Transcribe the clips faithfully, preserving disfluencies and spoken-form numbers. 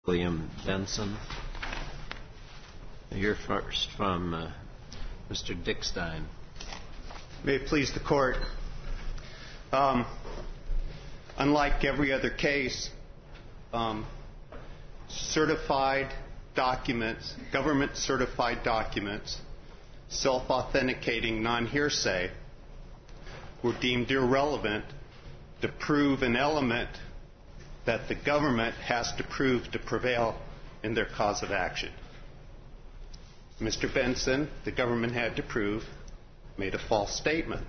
William Benson. I hear first from uh, Mister Dickstein. May it please the Court. Um, unlike every other case, um, certified documents, government certified documents, self-authenticating non-hearsay, were deemed irrelevant to prove an element that the government has to prove to prevail in their cause of action. Mister Benson, the government had to prove, made a false statement.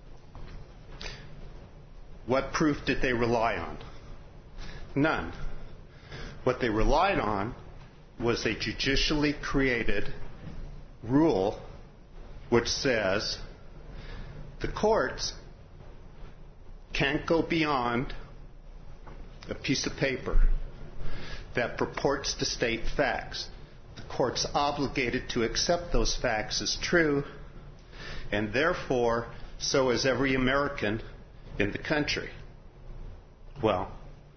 What proof did they rely on? None. What they relied on was a judicially created rule which says the courts can't go beyond a piece of paper that purports to state facts. The court's obligated to accept those facts as true, and therefore, so is every American in the country. Well,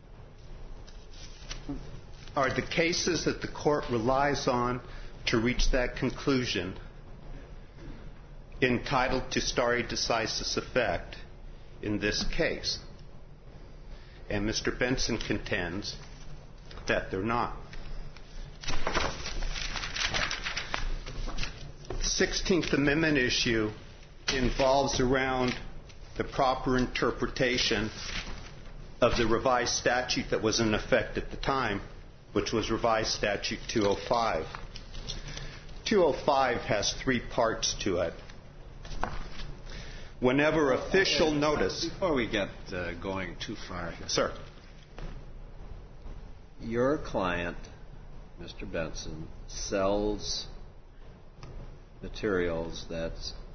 are the cases that the court relies on to reach that conclusion entitled to stare decisis effect in this case? And Mister Benson contends that they're not. The sixteenth Amendment issue involves around the proper interpretation of the revised statute that was in effect at the time, which was revised statute two oh five. two oh five has three parts to it. Whenever official notice... Before we get uh, going too far here. Sir. Your client, Mister Benson, sells materials that,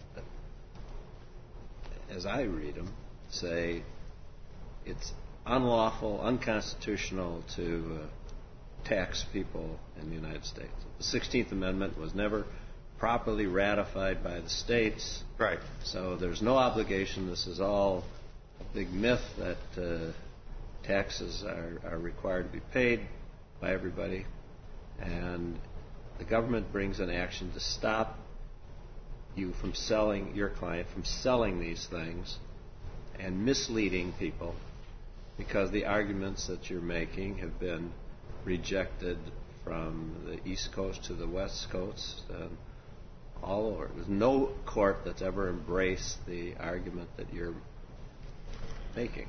as I read them, say it's unlawful, unconstitutional to uh, tax people in the United States. The sixteenth Amendment was never properly ratified by the states. Right. So there's no obligation. This is all a big myth that uh, taxes are, are required to be paid by everybody. And the government brings an action to stop you from selling, your client from selling these things and misleading people because the arguments that you're making have been rejected from the East Coast to the West Coast. Uh, all over. There's no court that's ever embraced the argument that you're making.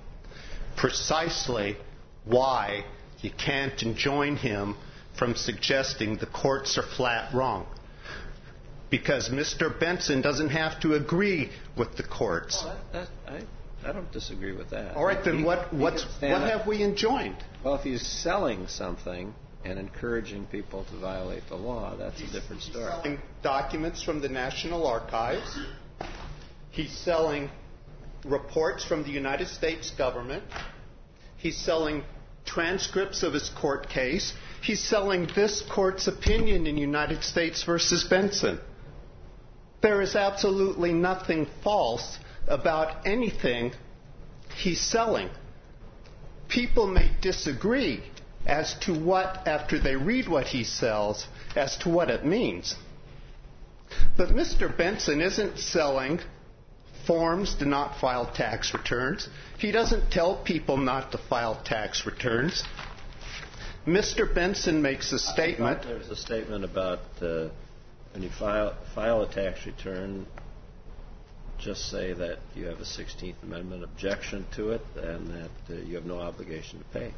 Precisely why you can't enjoin him from suggesting the courts are flat wrong. Because Mister Benson doesn't have to agree with the courts. Well, that, that, I, I don't disagree with that. All right, then he, what, he what's, what have we enjoined? Well, if he's selling something and encouraging people to violate the law, that's a different story. He's selling documents from the National Archives. He's selling reports from the United States government. He's selling transcripts of his court case. He's selling this court's opinion in United States versus Benson. There is absolutely nothing false about anything he's selling. People may disagree as to what, after they read what he sells, as to what it means. But Mister Benson isn't selling forms to not file tax returns. He doesn't tell people not to file tax returns. Mister Benson makes a statement. There's a statement about uh, when you file, file a tax return, just say that you have a sixteenth Amendment objection to it and that uh, you have no obligation to pay.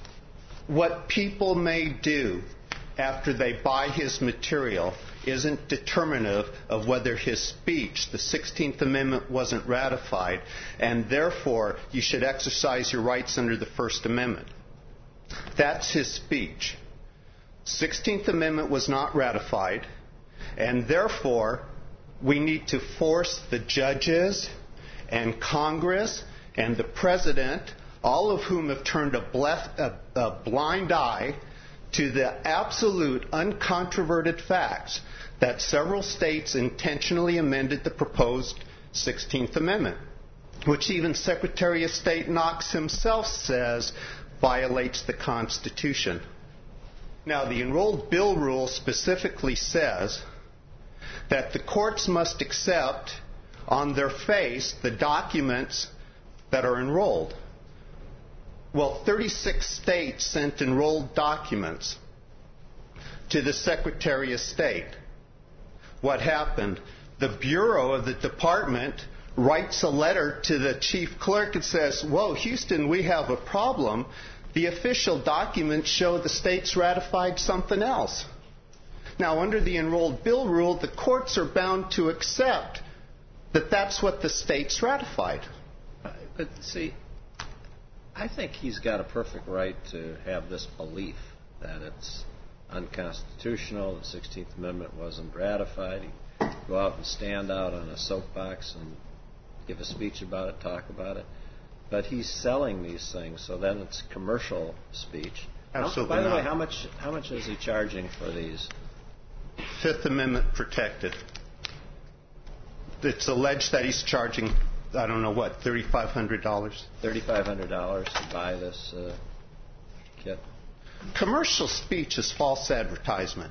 What people may do after they buy his material isn't determinative of whether his speech, the sixteenth Amendment, wasn't ratified, and therefore you should exercise your rights under the First Amendment. That's his speech. sixteenth Amendment was not ratified, and therefore we need to force the judges and Congress and the President, all of whom have turned a, blef- a, a blind eye to the absolute uncontroverted facts that several states intentionally amended the proposed sixteenth Amendment, which even Secretary of State Knox himself says violates the Constitution. Now, the enrolled bill rule specifically says that the courts must accept on their face the documents that are enrolled. Well, thirty-six states sent enrolled documents to the Secretary of State. What happened? The Bureau of the Department writes a letter to the chief clerk and says, whoa, Houston, we have a problem. The official documents show the states ratified something else. Now, under the enrolled bill rule, the courts are bound to accept that that's what the states ratified. But see, I think he's got a perfect right to have this belief that it's unconstitutional, the sixteenth Amendment wasn't ratified. He'd go out and stand out on a soapbox and give a speech about it, talk about it. But he's selling these things, so then it's commercial speech. Absolutely By the not. way, how much how much is he charging for these? Fifth Amendment protected. It's alleged that he's charging, I don't know what, thirty-five hundred dollars? thirty-five hundred dollars to buy this uh, kit. Commercial speech is false advertisement.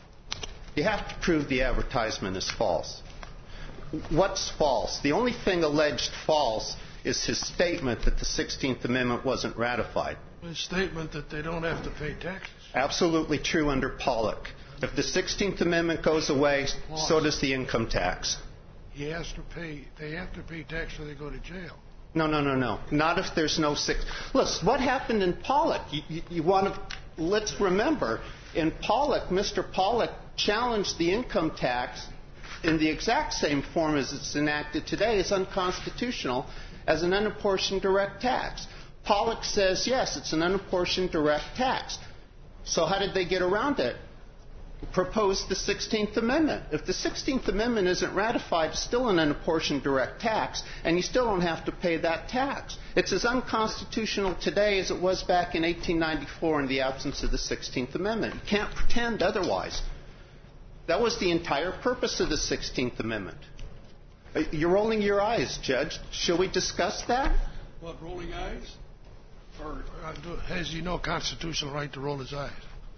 You have to prove the advertisement is false. What's false? The only thing alleged false is his statement that the sixteenth Amendment wasn't ratified. A statement that they don't have to pay taxes. Absolutely true under Pollock. If the sixteenth Amendment goes away, so does the income tax. He has to pay. They have to pay tax or they go to jail. No, no, no, no. Not if there's no six. Listen, what happened in Pollock? You, you, you want to? Let's remember, in Pollock, Mister Pollock challenged the income tax in the exact same form as it's enacted today as unconstitutional as an unapportioned direct tax. Pollock says yes, it's an unapportioned direct tax. So how did they get around it? Proposed the sixteenth Amendment. If the sixteenth Amendment isn't ratified, it's still an unapportioned direct tax, and you still don't have to pay that tax. It's as unconstitutional today as it was back in eighteen ninety-four in the absence of the sixteenth Amendment. You can't pretend otherwise. That was the entire purpose of the sixteenth Amendment. You're rolling your eyes, Judge. Shall we discuss that? What, rolling eyes? Or uh, do, has he no constitutional right to roll his eyes?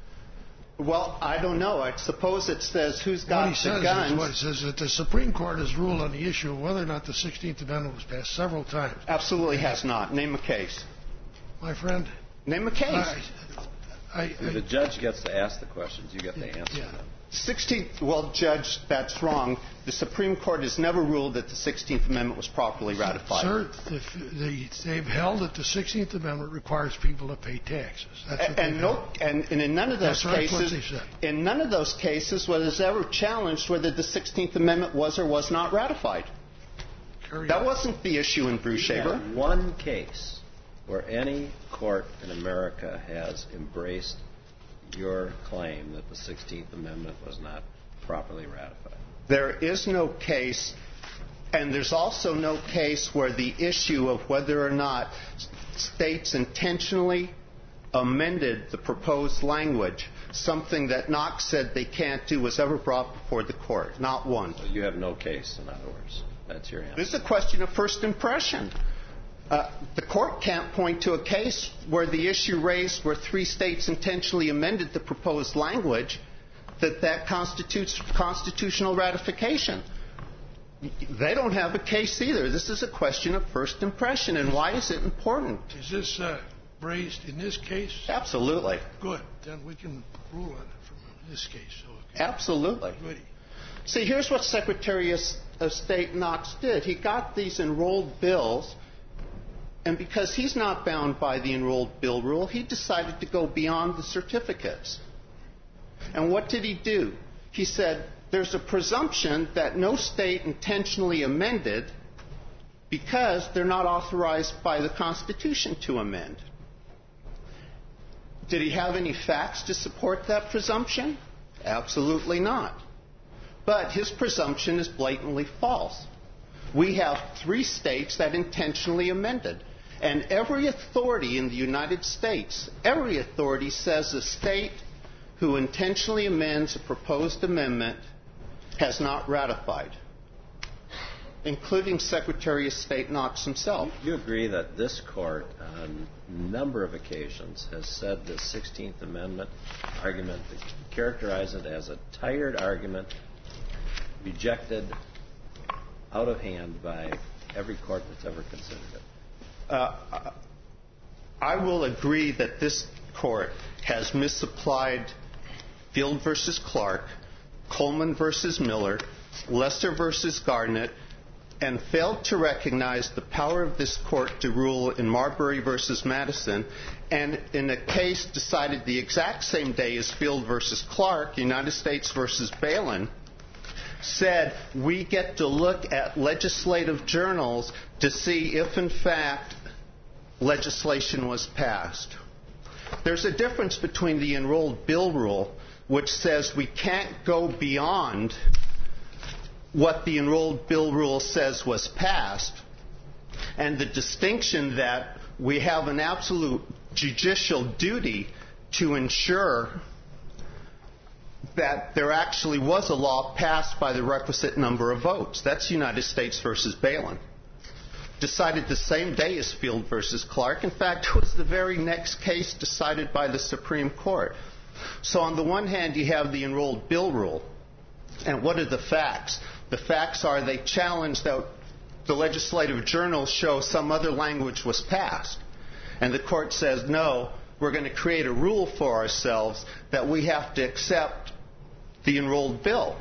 Well, I don't know. I suppose it says who's got what he the says guns. Is what it says that the Supreme Court has ruled on the issue of whether or not the sixteenth Amendment was passed several times. Absolutely has not. Name a case. My friend. Name a case. I, I, I, The judge gets to ask the questions. You get to Yeah, answer yeah. them. sixteenth, well, Judge, that's wrong. The Supreme Court has never ruled that the sixteenth Amendment was properly ratified. Sir, the, the, they've held that the sixteenth Amendment requires people to pay taxes. That's what and, and, they've no, held. and, and in none of those That's right, cases, what they said. in none of those cases was it ever challenged whether the sixteenth Amendment was or was not ratified. Carry That on. wasn't the issue in Brushaber. Not one case where any court in America has embraced your claim that the sixteenth Amendment was not properly ratified. There is no case, and there's also no case where the issue of whether or not states intentionally amended the proposed language, something that Knox said they can't do, was ever brought before the court. Not one. So you have no case, in other words. That's your answer. This is a question of first impression. Uh, the court can't point to a case where the issue raised where three states intentionally amended the proposed language that that constitutes constitutional ratification. They don't have a case either. This is a question of first impression. And why is it important? Is this uh, raised in this case? Absolutely. Good. Then we can rule on it from this case. So, Absolutely. goody. See, here's what Secretary of State Knox did. He got these enrolled bills, and because he's not bound by the enrolled bill rule, he decided to go beyond the certificates. And what did he do? He said, there's a presumption that no state intentionally amended because they're not authorized by the Constitution to amend. Did he have any facts to support that presumption? Absolutely not. But his presumption is blatantly false. We have three states that intentionally amended. And every authority in the United States, every authority says a state who intentionally amends a proposed amendment has not ratified. including Secretary of State Knox himself. You agree that this court, on a number of occasions, has said the sixteenth Amendment argument, characterize it as a tired argument, rejected out of hand by every court that's ever considered it? Uh, I will agree that this court has misapplied Field versus Clark, Coleman versus Miller, Lester versus Garnett, and failed to recognize the power of this court to rule in Marbury versus Madison, and in a case decided the exact same day as Field versus Clark, United States versus Balin, said we get to look at legislative journals to see if, in fact, legislation was passed. There's a difference between the enrolled bill rule, which says we can't go beyond what the enrolled bill rule says was passed, and the distinction that we have an absolute judicial duty to ensure that there actually was a law passed by the requisite number of votes. That's United States versus Balin. Decided the same day as Field versus Clark. In fact, it was the very next case decided by the Supreme Court. So on the one hand, you have the enrolled bill rule. And what are the facts? The facts are they challenged that the legislative journals show some other language was passed. And the court says, no, we're going to create a rule for ourselves that we have to accept the enrolled bill.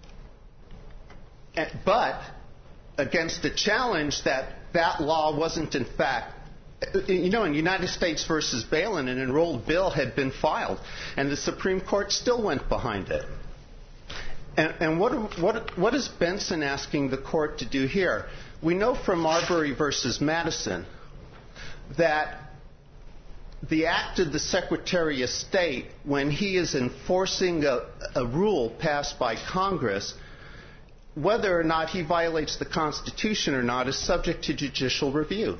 But against the challenge that that law wasn't in fact, you know, in United States versus Balin, an enrolled bill had been filed, and the Supreme Court still went behind it. And, and what, what, what is Benson asking the court to do here? We know from Marbury versus Madison that the act of the Secretary of State, when he is enforcing a, a rule passed by Congress, whether or not he violates the Constitution or not, is subject to judicial review.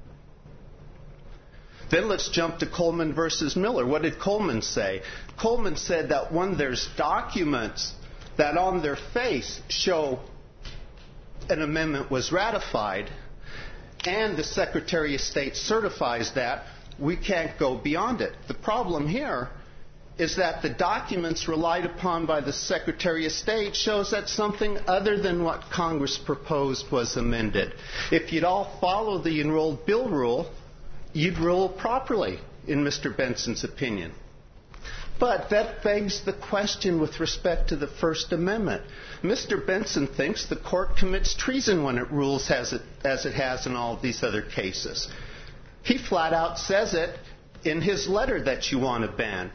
Then let's jump to Coleman versus Miller. What did Coleman say? Coleman said that when there's documents that on their face show an amendment was ratified, and the Secretary of State certifies that, we can't go beyond it. The problem here is that the documents relied upon by the Secretary of State shows that something other than what Congress proposed was amended. If you'd all follow the enrolled bill rule, you'd rule properly, in Mister Benson's opinion. But that begs the question with respect to the First Amendment. Mister Benson thinks the court commits treason when it rules as it, as it has in all of these other cases. He flat out says it in his letter that you want to ban.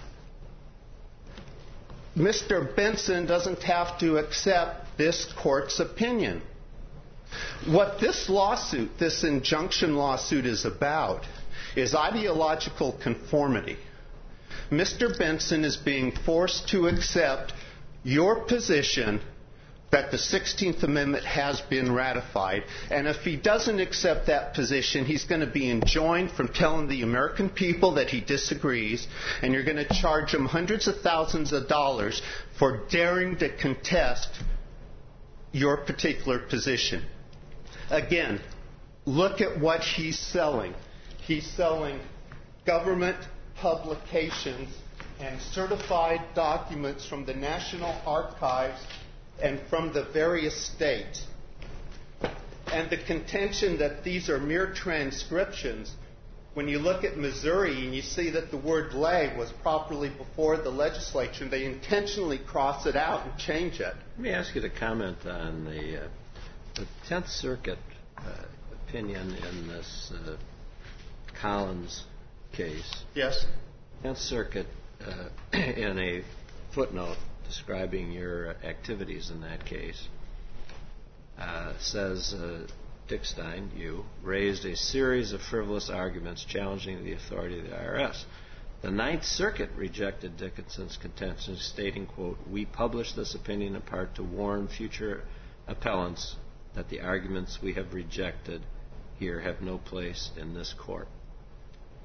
Mister Benson doesn't have to accept this court's opinion. What this lawsuit, this injunction lawsuit, is about is ideological conformity. Mister Benson is being forced to accept your position that the sixteenth Amendment has been ratified, and if he doesn't accept that position, he's going to be enjoined from telling the American people that he disagrees, and you're going to charge him hundreds of thousands of dollars for daring to contest your particular position. Again, look at what he's selling. He's selling government publications and certified documents from the National Archives and from the various states. And the contention that these are mere transcriptions, when you look at Missouri and you see that the word lay was properly before the legislature, they intentionally cross it out and change it. Let me ask you to comment on the, uh, the Tenth Circuit uh, opinion in this uh, Collins case. Yes. Tenth Circuit, uh, in a footnote describing your activities in that case, uh, says uh, Dick Stein, you, raised a series of frivolous arguments challenging the authority of the I R S. The Ninth Circuit rejected Dickinson's contentions, stating, quote, we publish this opinion in part to warn future appellants that the arguments we have rejected here have no place in this court.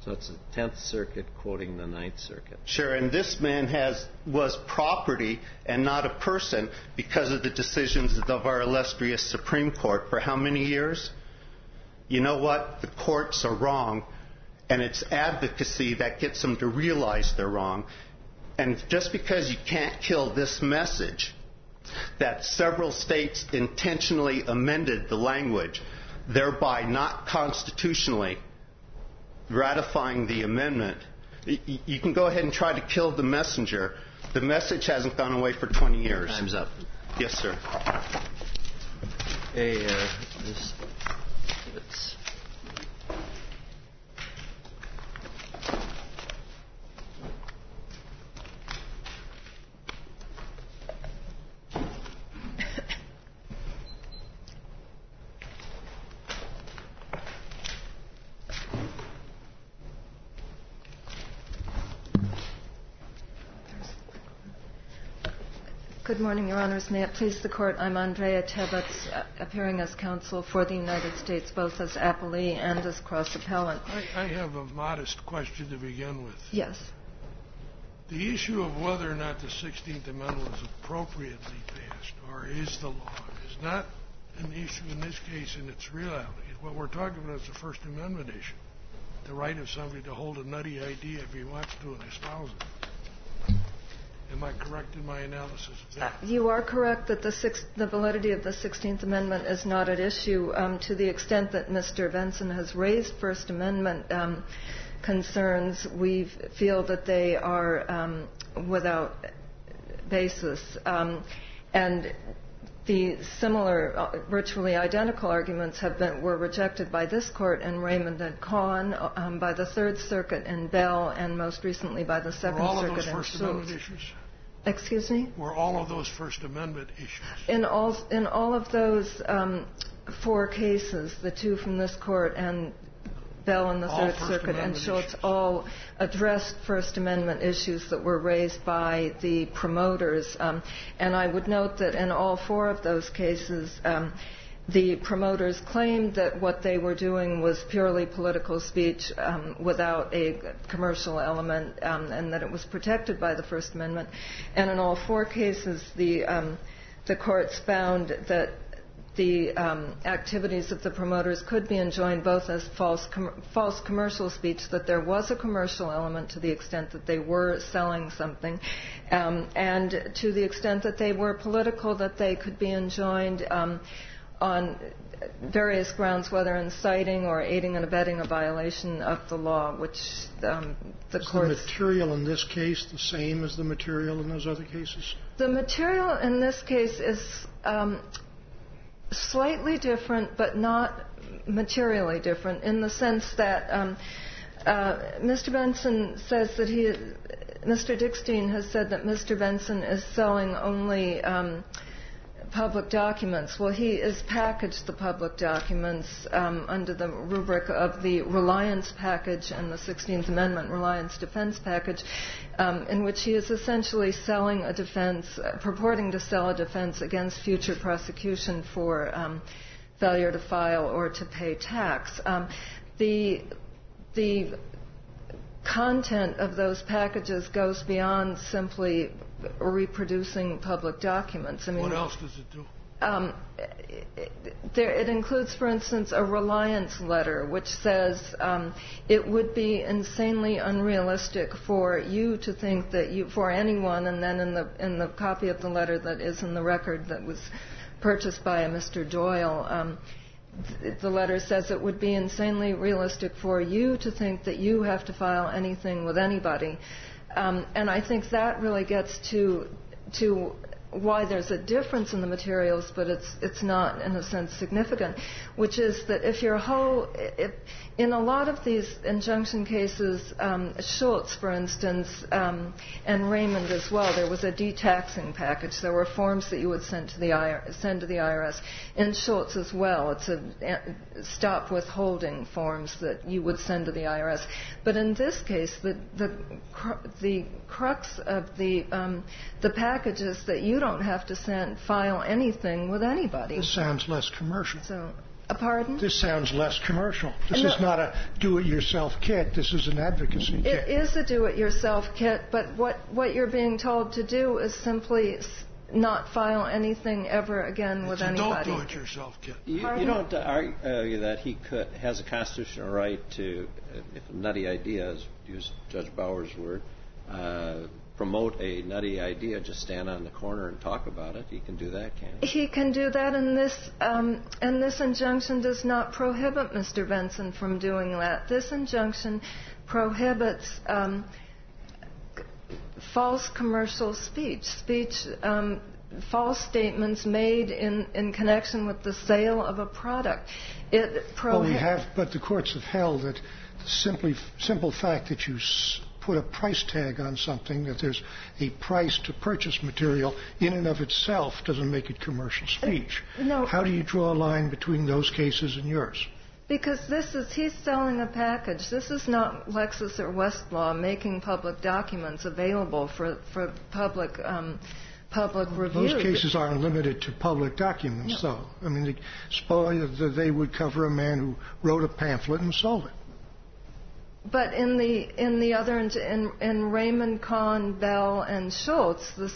So it's the Tenth Circuit quoting the Ninth Circuit. Sure, and this man has was property and not a person because of the decisions of our illustrious Supreme Court for how many years? You know what? The courts are wrong, and it's advocacy that gets them to realize they're wrong. And just because you can't kill this message, that several states intentionally amended the language, thereby not constitutionally ratifying the amendment, you can go ahead and try to kill the messenger. The message hasn't gone away for twenty years. Time's up. Yes, sir. Hey, uh, this, it's... Good morning, Your Honors. May it please the Court, I'm Andrea Tebbets, uh, appearing as counsel for the United States, both as appellee and as cross-appellant. I, I have a modest question to begin with. Yes. The issue of whether or not the sixteenth Amendment was appropriately passed, or is the law, is not an issue in this case in its reality. What we're talking about is the First Amendment issue, the right of somebody to hold a nutty idea if he wants to and espouse it. Am I correct in my analysis of that? Uh, you are correct that the, six, the validity of the sixteenth Amendment is not at issue um, to the extent that Mister Benson has raised First Amendment um, concerns. We feel that they are um, without basis. Um, and the similar, uh, virtually identical arguments have been were rejected by this Court in Raymond and Kahn, um, by the Third Circuit in Bell, and most recently by the Second Circuit in Schultz. Were all of those First Amendment issues? Excuse me? Were all of those First Amendment issues? In all, in all of those um, four cases, the two from this Court and Bell in the all Third First Circuit Amendment and Schultz, issues. all addressed First Amendment issues that were raised by the promoters. Um, and I would note that in all four of those cases, um, the promoters claimed that what they were doing was purely political speech um, without a commercial element, um, and that it was protected by the First Amendment. And in all four cases, the um, the courts found that the um, activities of the promoters could be enjoined both as false com- false commercial speech, that there was a commercial element to the extent that they were selling something, um, and to the extent that they were political, that they could be enjoined um, on various grounds, whether inciting or aiding and abetting a violation of the law, which um, the Is courts... the material in this case the same as the material in those other cases? The material in this case is um, slightly different, but not materially different, in the sense that um, uh, Mister Benson says that he... Mister Dickstein has said that Mister Benson is selling only... Um, public documents. Well, he has packaged the public documents um, under the rubric of the Reliance Package and the sixteenth Amendment Reliance Defense Package, um, in which he is essentially selling a defense, uh, purporting to sell a defense against future prosecution for um, failure to file or to pay tax. Um, the the content of those packages goes beyond simply reproducing public documents. I mean, what else does it do? Um, it, there, it includes, for instance, a reliance letter which says um, it would be insanely unrealistic for you to think that you, for anyone, and then in the in the copy of the letter that is in the record that was purchased by a Mister Doyle, um, th- the letter says it would be insanely realistic for you to think that you have to file anything with anybody. Um, and I think that really gets to to why there's a difference in the materials, but it's it's not in a sense significant, which is that if your whole, if, in a lot of these injunction cases, um, Schultz, for instance, um, and Raymond as well, there was a detaxing package. There were forms that you would send to the I R S, send to the I R S. In Schultz as well, it's a stop withholding forms that you would send to the I R S. But in this case, the the the crux of the um, the package is that you don't have to send file anything with anybody. This sounds less commercial. So, Pardon? This sounds less commercial. This No. is not a do-it-yourself kit. This is an advocacy It kit. is a do-it-yourself kit, but what, what you're being told to do is simply s- not file anything ever again with It's a don't anybody. do it yourself kit. You, Pardon? you don't argue that he could has a constitutional right to, if a nutty idea, is use Judge Bauer's word, uh, promote a nutty idea, just stand on the corner and talk about it. He can do that, can't he? He can do that, and this um, and this injunction does not prohibit Mister Benson from doing that. This injunction prohibits um, c- false commercial speech, speech, um, false statements made in, in connection with the sale of a product. It Well, we prohibits. have, but the courts have held that the simply simple fact that you s- put a price tag on something, that there's a price to purchase material, in and of itself doesn't make it commercial speech. No. How do you draw a line between those cases and yours? Because this is, he's selling a package. This is not Lexis or Westlaw making public documents available for, for public, um, public review. Those cases aren't limited to public documents, No. though. I mean, the, suppose they would cover a man who wrote a pamphlet and sold it. But in the, in the other, in, in Raymond, Kahn, Bell, and Schultz, this,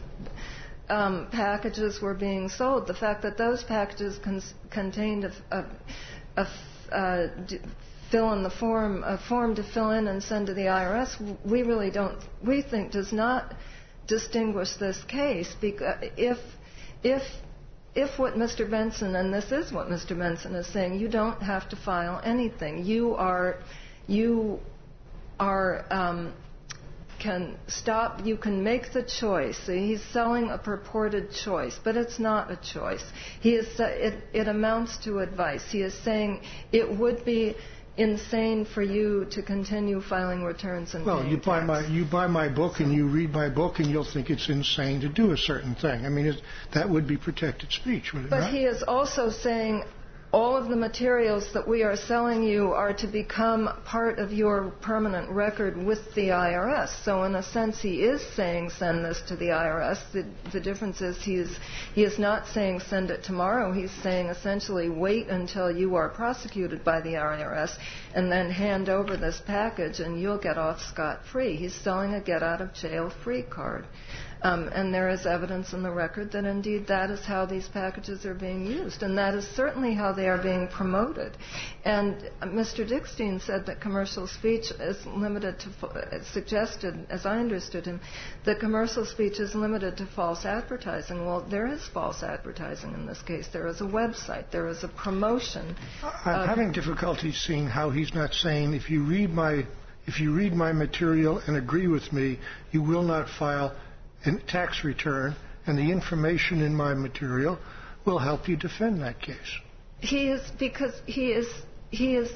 um, packages were being sold. The fact that those packages cons- contained a, a, a uh, d- fill in the form, a form to fill in and send to the I R S, we really don't, we think does not distinguish this case. Because if, if, if what Mister Benson, and this is what Mister Benson is saying, you don't have to file anything. You are, you are, um, can stop, you can make the choice. So he's selling a purported choice, but it's not a choice. He is, it, it amounts to advice. He is saying it would be insane for you to continue filing returns and Well, paying you buy tax. my you buy my book and you read my book and you'll think it's insane to do a certain thing. I mean, it, that would be protected speech, would it But not? he is also saying all of the materials that we are selling you are to become part of your permanent record with the I R S. So in a sense, he is saying send this to the I R S. The, the difference is he is, he is not saying send it tomorrow. He's saying essentially wait until you are prosecuted by the I R S and then hand over this package and you'll get off scot-free. He's selling a get-out-of-jail-free card. Um, and there is evidence in the record that indeed that is how these packages are being used, and that is certainly how they are being promoted. And uh, Mister Dickstein said that commercial speech is limited to, uh, suggested, as I understood him, that commercial speech is limited to false advertising. Well, there is false advertising in this case. There is a website. There is a promotion. I'm of- having difficulty seeing how he's not saying if you read my if you read my material and agree with me, you will not file a tax return, and the information in my material will help you defend that case. He is because he is he is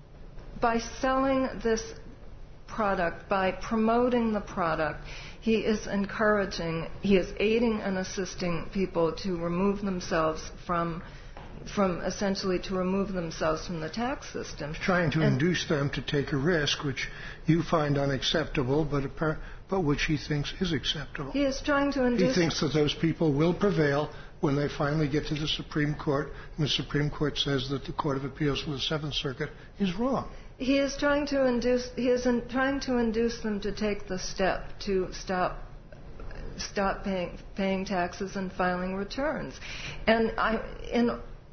by selling this product, by promoting the product, he is encouraging, he is aiding and assisting people to remove themselves from from essentially to remove themselves from the tax system. Trying to And- induce them to take a risk which you find unacceptable, but appar- but which he thinks is acceptable. He is trying to He induce. thinks that those people will prevail when they finally get to the Supreme Court, and the Supreme Court says that the Court of Appeals for the Seventh Circuit is wrong. He is trying to induce. He is in, trying to induce them to take the step to stop stop paying paying taxes and filing returns. And I in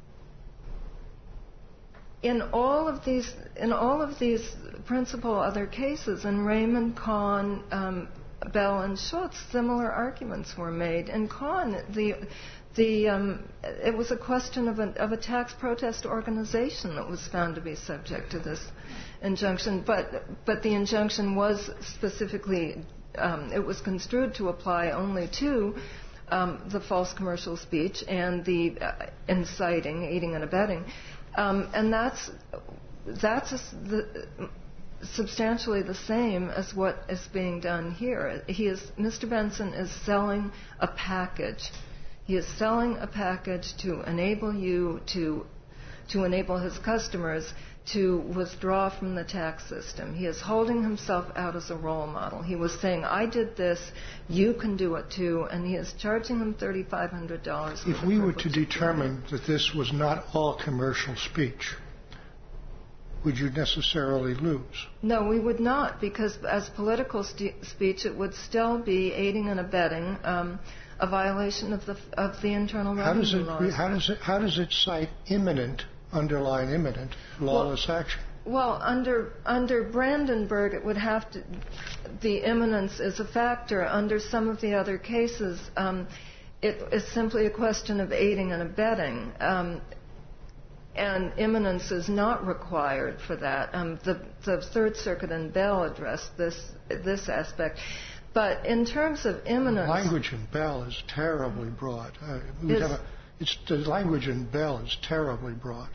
in all of these in all of these principal other cases, in Raymond, Kahn, um, Bell, and Schultz, similar arguments were made. In Kahn, the the um, it was a question of a, of a tax protest organization that was found to be subject to this injunction, but but the injunction was specifically um, it was construed to apply only to um, the false commercial speech and the uh, inciting, aiding and abetting, um, and that's that's a, the, substantially the same as what is being done here. He is Mister Benson is selling a package. He is selling a package to enable you to to enable his customers to withdraw from the tax system. He is holding himself out as a role model. He was saying, I did this, you can do it too, and he is charging him three thousand five hundred dollars. If we were to determine that this was not all commercial speech, would you necessarily lose? No, we would not, because as political st- speech, it would still be aiding and abetting um, a violation of the of the Internal How does Revenue it? laws. How does it? How does it cite imminent, underline imminent, lawless well, action? Well, under under Brandenburg, it would have to. The imminence is a factor. Under some of the other cases, um, it is simply a question of aiding and abetting. Um, And imminence is not required for that. Um, the, the Third Circuit and Bell addressed this this aspect. But in terms of imminence, The language in Bell is terribly broad. Uh, we'd Is- have a, it's, the language in Bell is terribly broad.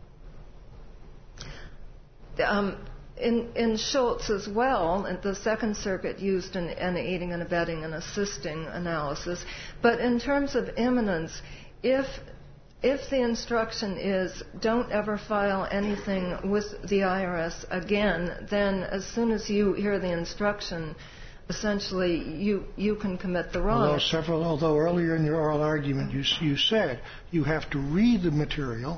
um, in in Schultz as well, and the Second Circuit used an, an aiding and abetting and assisting analysis. But in terms of imminence, if If the instruction is don't ever file anything with the I R S again, then as soon as you hear the instruction, essentially you you can commit the wrong. Although several, although earlier in your oral argument you you said you have to read the material,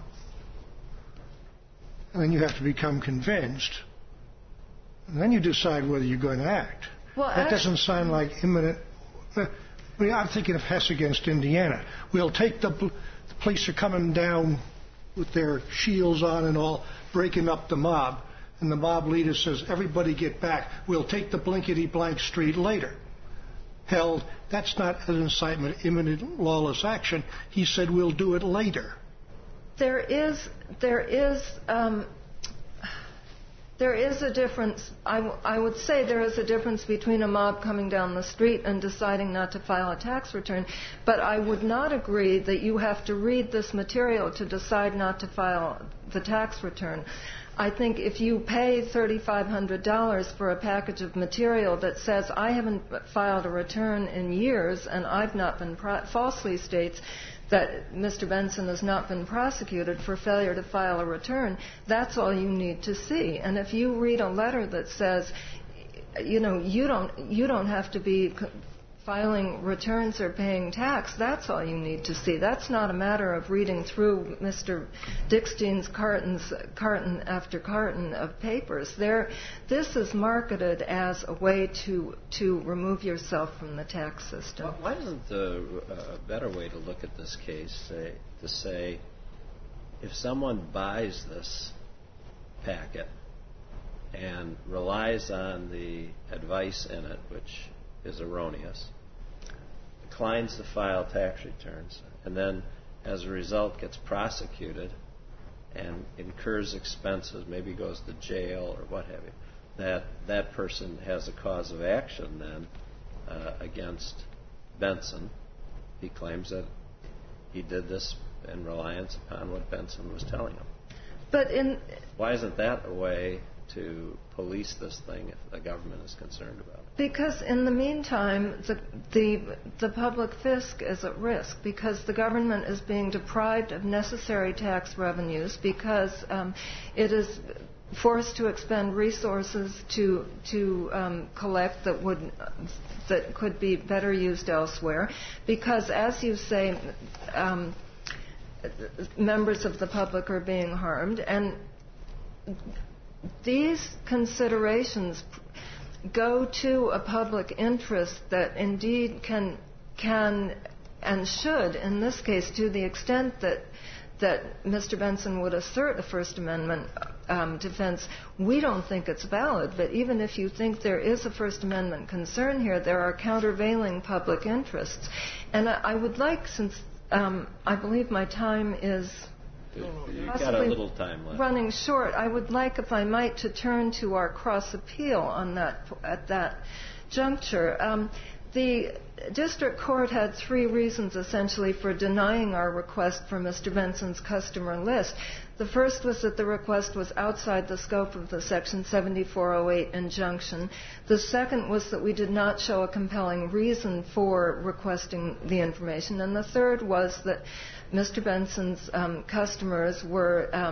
and then you have to become convinced, and then you decide whether you're going to act. Well, that actually, doesn't sound like imminent. I mean, I'm thinking of Hess against Indiana. We'll take the. The police are coming down with their shields on and all, breaking up the mob. And the mob leader says, everybody get back. We'll take the blinkety-blank street later. Held, that's not an incitement, imminent lawless action. He said, we'll do it later. There is, there is, um, there is a difference. I, w- I would say there is a difference between a mob coming down the street and deciding not to file a tax return. But I would not agree that you have to read this material to decide not to file the tax return. I think if you pay three thousand five hundred dollars for a package of material that says I haven't filed a return in years and I've not been pro- falsely states that Mister Benson has not been prosecuted for failure to file a return, that's all you need to see. And if you read a letter that says, you know, you don't you don't have to be filing returns or paying tax, that's all you need to see. That's not a matter of reading through Mister Dickstein's cartons, carton after carton of papers. There, this is marketed as a way to to remove yourself from the tax system. Why isn't the uh, better way to look at this case say, to say, if someone buys this packet and relies on the advice in it, which is erroneous, declines to file tax returns, and then as a result gets prosecuted and incurs expenses, maybe goes to jail or what have you, that that person has a cause of action then uh, against Benson. He claims that he did this in reliance upon what Benson was telling him. But in Why isn't that a way to police this thing if the government is concerned about it? Because in the meantime, the, the the public fisc is at risk because the government is being deprived of necessary tax revenues because um, it is forced to expend resources to to um, collect that would that could be better used elsewhere. Because, as you say, um, members of the public are being harmed, and these considerations go to a public interest that indeed can can and should, in this case, to the extent that that Mister Benson would assert a First Amendment um, defense. We don't think it's valid, but even if you think there is a First Amendment concern here, there are countervailing public interests. And I, I would like, since um, I believe my time is You've got a little time left. running short, I would like, if I might, to turn to our cross appeal on that at that juncture. Um, the district court had three reasons essentially for denying our request for Mister Benson's customer list. The first was that the request was outside the scope of the Section seventy-four oh eight injunction. The second was that we did not show a compelling reason for requesting the information. And the third was that Mister Benson's um, customers were um,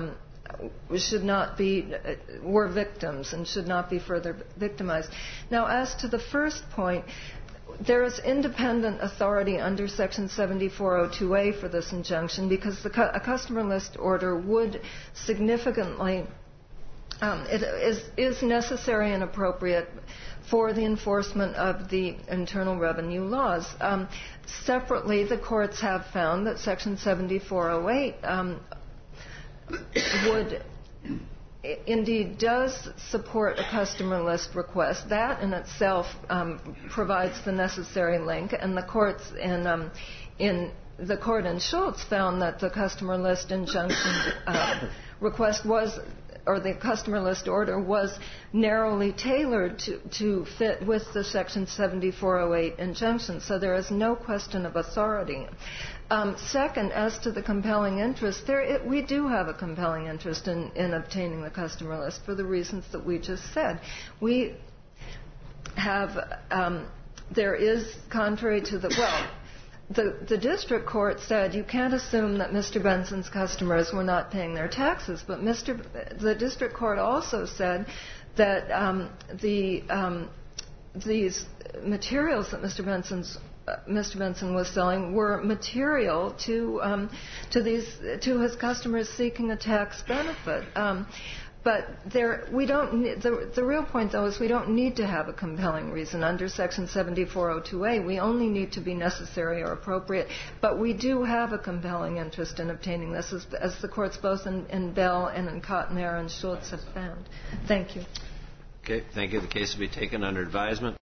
should not be uh, were victims and should not be further victimized. Now, as to the first point, there is independent authority under Section seventy-four oh two A for this injunction because the cu- a customer list order would significantly um, it is is necessary and appropriate for the enforcement of the Internal Revenue laws. Um, separately, the courts have found that Section seventy-four oh eight um, would indeed does support a customer list request. That in itself um, provides the necessary link, and the courts in um, in the court in Schultz found that the customer list injunction uh, request was, or the customer list order was narrowly tailored to, to fit with the Section seventy-four oh eight injunction. So there is no question of authority. Um, second, as to the compelling interest, there it, we do have a compelling interest in, in obtaining the customer list for the reasons that we just said. We have, um, there is, contrary to the, well, the, the district court said you can't assume that Mister Benson's customers were not paying their taxes, but Mister the district court also said that um, the um, these materials that Mister Benson's Mister Benson was selling were material to um, to these to his customers seeking a tax benefit. Um, but there, we don't. Need, the, the real point, though, is we don't need to have a compelling reason under Section seventy-four oh two A. We only need to be necessary or appropriate. But we do have a compelling interest in obtaining this, as, as the courts both in, in Bell and in Cotton Air and Schultz have found. Thank you. Okay. Thank you. The case will be taken under advisement.